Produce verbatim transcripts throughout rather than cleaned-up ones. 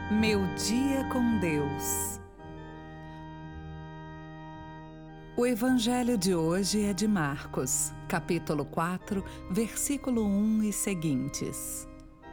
Meu dia com Deus. O evangelho de hoje é de Marcos, capítulo quatro, versículo um e seguintes.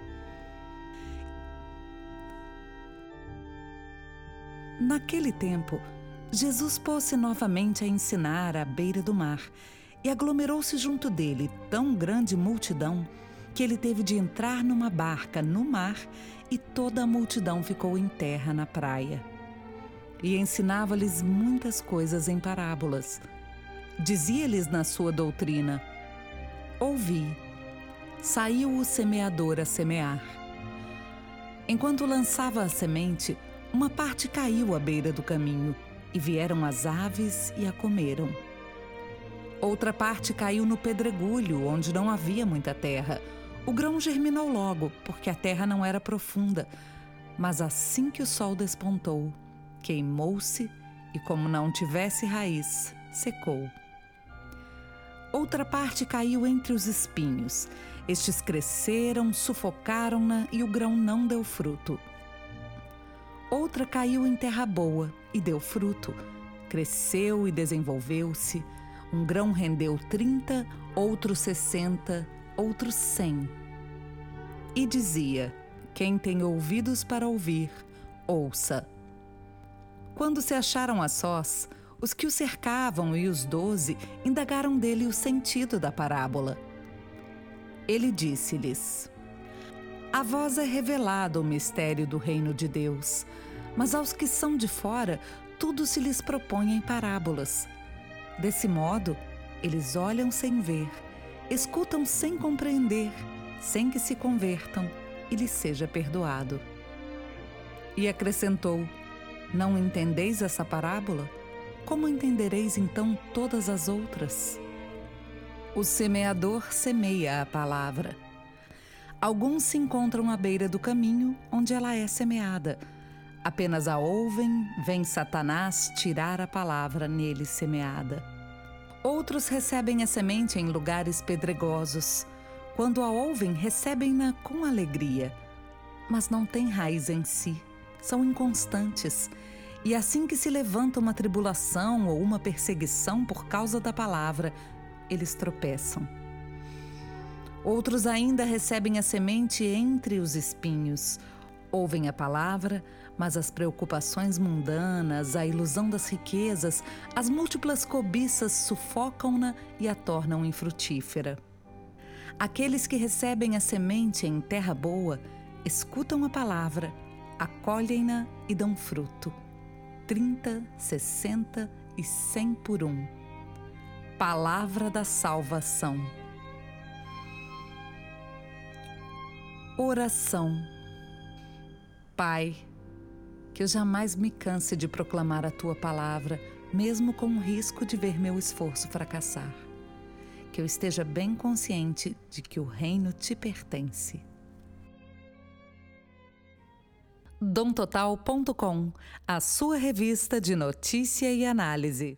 Naquele tempo, Jesus pôs-se novamente a ensinar à beira do mar, e aglomerou-se junto dele tão grande multidão que ele teve de entrar numa barca no mar e toda a multidão ficou em terra na praia. E ensinava-lhes muitas coisas em parábolas. Dizia-lhes na sua doutrina: Ouvi, saiu o semeador a semear. Enquanto lançava a semente, uma parte caiu à beira do caminho, e vieram as aves e a comeram. Outra parte caiu no pedregulho, onde não havia muita terra. O grão germinou logo, porque a terra não era profunda. Mas assim que o sol despontou, queimou-se e, como não tivesse raiz, secou. Outra parte caiu entre os espinhos. Estes cresceram, sufocaram-na e o grão não deu fruto. Outra caiu em terra boa e deu fruto. Cresceu e desenvolveu-se. Um grão rendeu trinta, outro sessenta, outro cem. E dizia: Quem tem ouvidos para ouvir, ouça. Quando se acharam a sós, os que o cercavam e os doze indagaram dele o sentido da parábola. Ele disse-lhes: A vós é revelado o mistério do reino de Deus, mas aos que são de fora, tudo se lhes propõe em parábolas. Desse modo, eles olham sem ver, escutam sem compreender, sem que se convertam e lhes seja perdoado. E acrescentou: Não entendeis essa parábola? Como entendereis então todas as outras? O semeador semeia a palavra. Alguns se encontram à beira do caminho, onde ela é semeada. Apenas a ouvem, vem Satanás tirar a palavra neles semeada. Outros recebem a semente em lugares pedregosos. Quando a ouvem, recebem-na com alegria. Mas não têm raiz em si, são inconstantes. E assim que se levanta uma tribulação ou uma perseguição por causa da palavra, eles tropeçam. Outros ainda recebem a semente entre os espinhos. Ouvem a palavra, mas as preocupações mundanas, a ilusão das riquezas, as múltiplas cobiças sufocam-na e a tornam infrutífera. Aqueles que recebem a semente em terra boa, escutam a palavra, acolhem-na e dão fruto. Trinta, sessenta e cem por um. Palavra da salvação. Oração. Pai, que eu jamais me canse de proclamar a Tua palavra, mesmo com o risco de ver meu esforço fracassar. Que eu esteja bem consciente de que o reino Te pertence. dom total ponto com, a sua revista de notícia e análise.